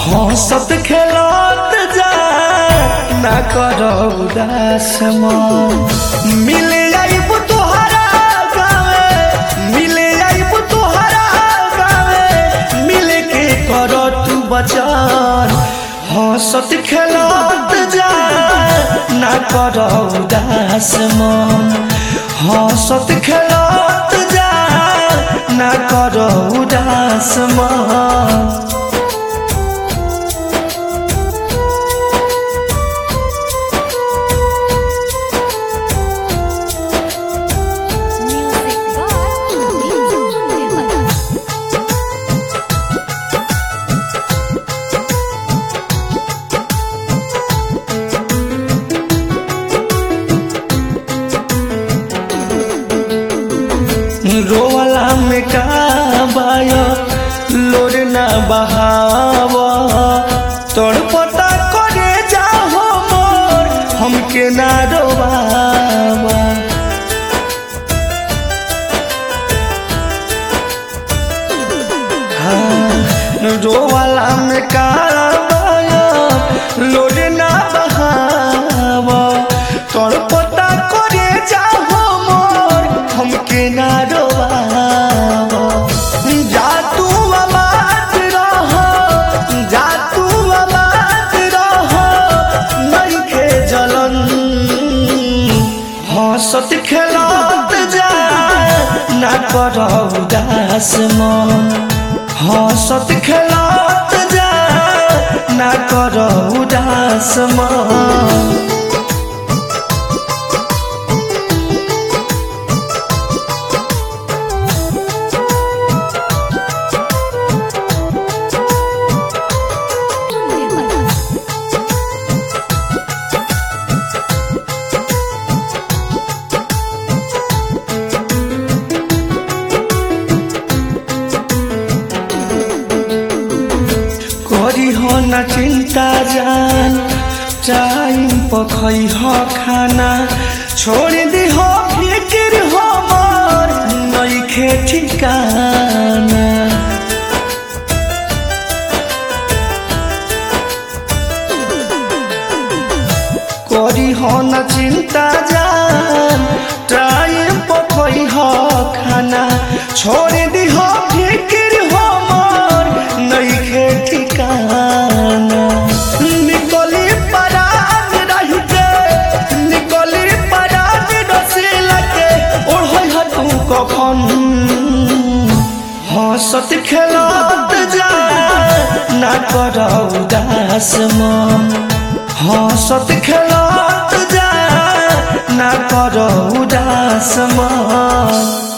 हंसत खेलत जा ना करो उदास मन मिले आइब तोहरा गावे मिले आइब तोहरा गावे मिले के करो तू बचन हंसत खेलत जा ना करो उदास मन हंसत खेलत जा ना करो उदास मन रोवाला में काबायो लोर ना बहावा तोड़ पता करे जाओ मोर हमके ना रोवावा रोवाला में काबायो लोर ना बहावा तोड़ पता करे जाओ मोर हमके ना हंसत खेलत जा ना करो उदास मन हंसत खेलत जा ना करो उदास मन हो न चिंता जान टाइम पखई हो खाना छोड़ दी हो फिक्र हो मोर नइखे ठिकाना करी हो न चिंता जान टाइम पखई हो खाना छोड़ दी हो फिक्र हो मोर नइखे ठिकाना हंसत खेलत जा ना करो उदास मन हंसत खेलत जा ना करो उदास मन।